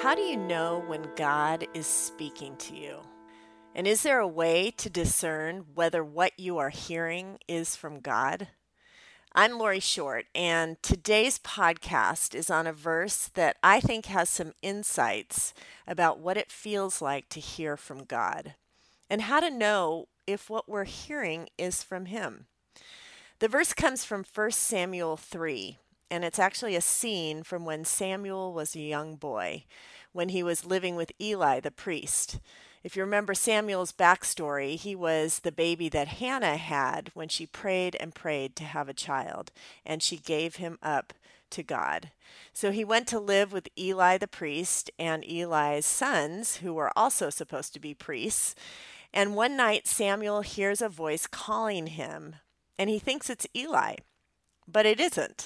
How do you know when God is speaking to you? And is there a way to discern whether what you are hearing is from God? I'm Lori Short, and today's podcast is on a verse that I think has some insights about what it feels like to hear from God and how to know if what we're hearing is from Him. The verse comes from 1 Samuel 3, and it's actually a scene from when Samuel was a young boy, when he was living with Eli the priest. If you remember Samuel's backstory, he was the baby that Hannah had when she prayed and prayed to have a child, and she gave him up to God. So he went to live with Eli the priest and Eli's sons, who were also supposed to be priests. And one night Samuel hears a voice calling him, and he thinks it's Eli, but it isn't.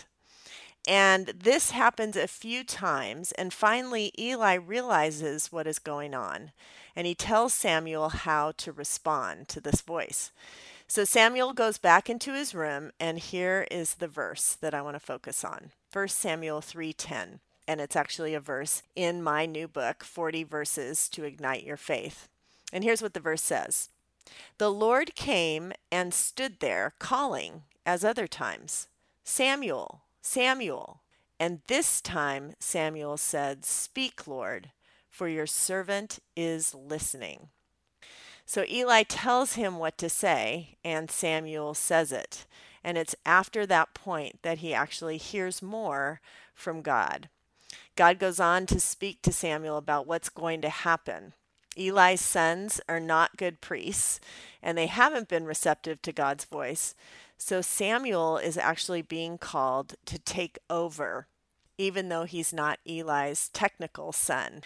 And this happens a few times, and finally Eli realizes what is going on, and he tells Samuel how to respond to this voice. So Samuel goes back into his room, and here is the verse that I want to focus on. 1 Samuel 3:10, and it's actually a verse in my new book, 40 Verses to Ignite Your Faith. And here's what the verse says. The Lord came and stood there, calling, as other times, Samuel, Samuel. And this time Samuel said, Speak, Lord, for your servant is listening. So Eli tells him what to say, and Samuel says it. And it's after that point that he actually hears more from God. God goes on to speak to Samuel about what's going to happen. Eli's sons are not good priests, and they haven't been receptive to God's voice. So Samuel is actually being called to take over, even though he's not Eli's technical son.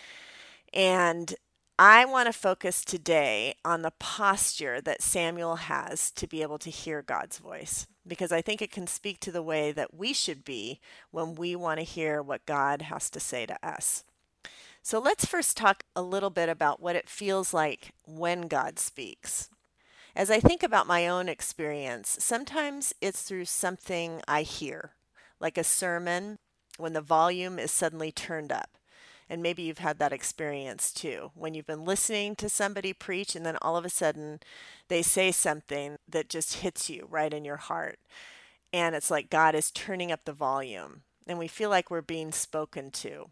And I want to focus today on the posture that Samuel has to be able to hear God's voice, because I think it can speak to the way that we should be when we want to hear what God has to say to us. So let's first talk a little bit about what it feels like when God speaks. As I think about my own experience, sometimes it's through something I hear, like a sermon when the volume is suddenly turned up. And maybe you've had that experience too, when you've been listening to somebody preach and then all of a sudden they say something that just hits you right in your heart. And it's like God is turning up the volume and we feel like we're being spoken to.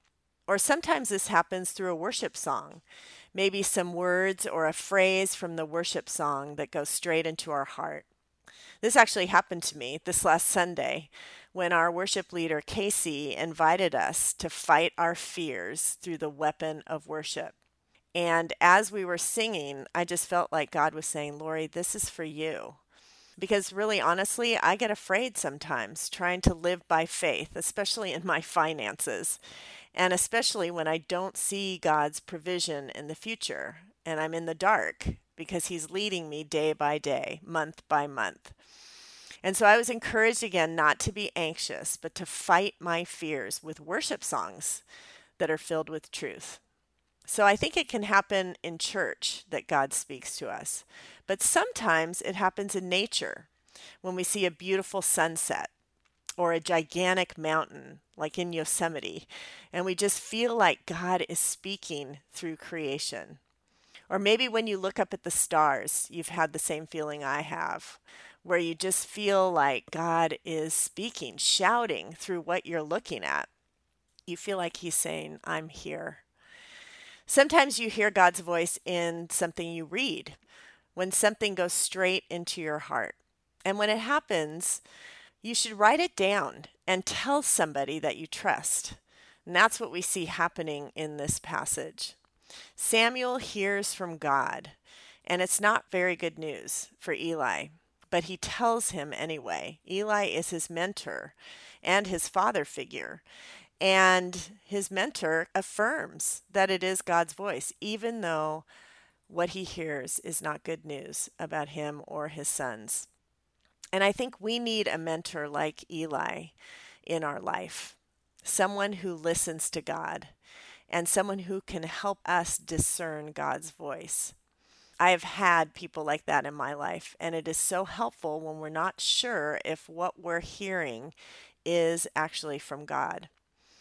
Or sometimes this happens through a worship song, maybe some words or a phrase from the worship song that goes straight into our heart. This actually happened to me this last Sunday when our worship leader, Casey, invited us to fight our fears through the weapon of worship. And as we were singing, I just felt like God was saying, Lori, this is for you. Because really, honestly, I get afraid sometimes trying to live by faith, especially in my finances, and especially when I don't see God's provision in the future and I'm in the dark because He's leading me day by day, month by month. And so I was encouraged again not to be anxious, but to fight my fears with worship songs that are filled with truth. So I think it can happen in church that God speaks to us. But sometimes it happens in nature when we see a beautiful sunset or a gigantic mountain like in Yosemite, and we just feel like God is speaking through creation. Or maybe when you look up at the stars, you've had the same feeling I have, where you just feel like God is speaking, shouting through what you're looking at. You feel like He's saying, I'm here. Sometimes you hear God's voice in something you read, when something goes straight into your heart. And when it happens, you should write it down and tell somebody that you trust. And that's what we see happening in this passage. Samuel hears from God, and it's not very good news for Eli, but he tells him anyway. Eli is his mentor and his father figure. And his mentor affirms that it is God's voice, even though what he hears is not good news about him or his sons. And I think we need a mentor like Eli in our life, someone who listens to God and someone who can help us discern God's voice. I have had people like that in my life, and it is so helpful when we're not sure if what we're hearing is actually from God.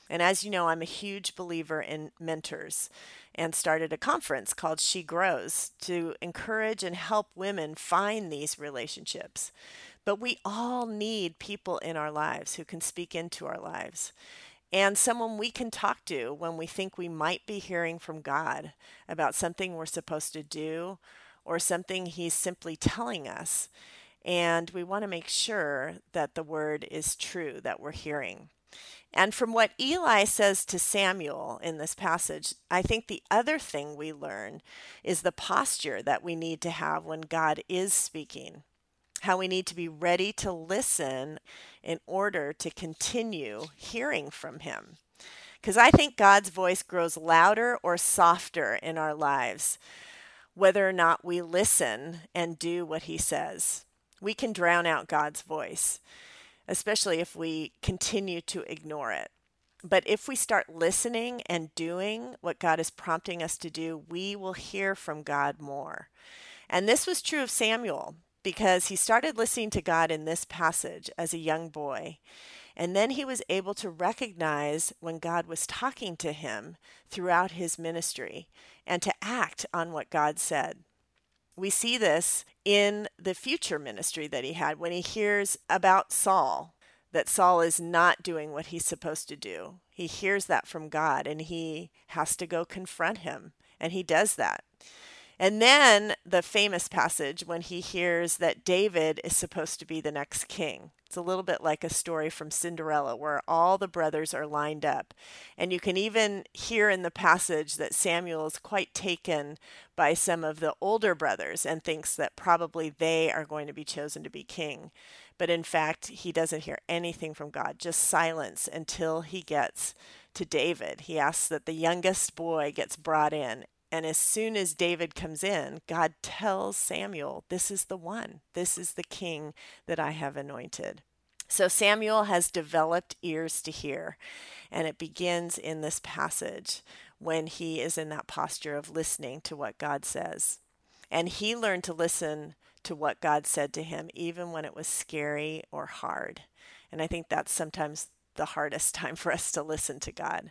And as you know, I'm a huge believer in mentors and started a conference called She Grows to encourage and help women find these relationships. But we all need people in our lives who can speak into our lives and someone we can talk to when we think we might be hearing from God about something we're supposed to do or something He's simply telling us. And we want to make sure that the word is true that we're hearing. And from what Eli says to Samuel in this passage, I think the other thing we learn is the posture that we need to have when God is speaking, how we need to be ready to listen in order to continue hearing from Him. Because I think God's voice grows louder or softer in our lives, whether or not we listen and do what He says. We can drown out God's voice, especially if we continue to ignore it. But if we start listening and doing what God is prompting us to do, we will hear from God more. And this was true of Samuel because he started listening to God in this passage as a young boy. And then he was able to recognize when God was talking to him throughout his ministry and to act on what God said. We see this in the future ministry that he had when he hears about Saul, that Saul is not doing what he's supposed to do. He hears that from God and he has to go confront him, and he does that. And then the famous passage when he hears that David is supposed to be the next king. It's a little bit like a story from Cinderella where all the brothers are lined up. And you can even hear in the passage that Samuel is quite taken by some of the older brothers and thinks that probably they are going to be chosen to be king. But in fact, he doesn't hear anything from God, just silence until he gets to David. He asks that the youngest boy gets brought in. And as soon as David comes in, God tells Samuel, this is the one. This is the king that I have anointed. So Samuel has developed ears to hear. And it begins in this passage when he is in that posture of listening to what God says. And he learned to listen to what God said to him, even when it was scary or hard. And I think that's sometimes the hardest time for us to listen to God.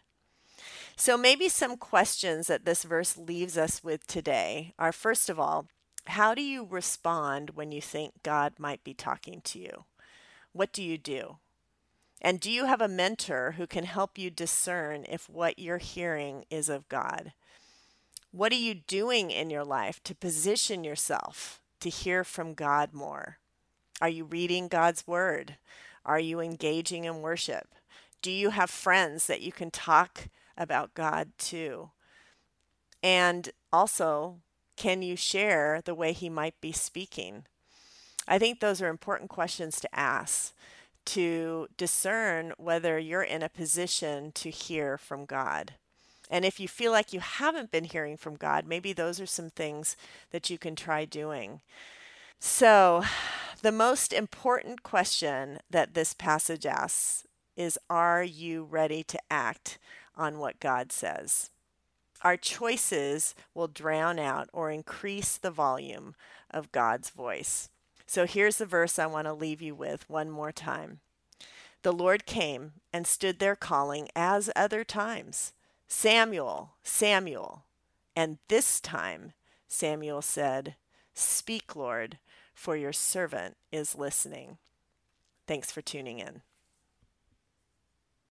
So maybe some questions that this verse leaves us with today are, first of all, how do you respond when you think God might be talking to you? What do you do? And do you have a mentor who can help you discern if what you're hearing is of God? What are you doing in your life to position yourself to hear from God more? Are you reading God's word? Are you engaging in worship? Do you have friends that you can talk about God too? And also, can you share the way He might be speaking? I think those are important questions to ask to discern whether you're in a position to hear from God. And if you feel like you haven't been hearing from God, maybe those are some things that you can try doing. So, the most important question that this passage asks is, are you ready to act on what God says? Our choices will drown out or increase the volume of God's voice. So here's the verse I want to leave you with one more time. The Lord came and stood there calling as other times, Samuel, Samuel. And this time Samuel said, Speak, Lord, for your servant is listening. Thanks for tuning in.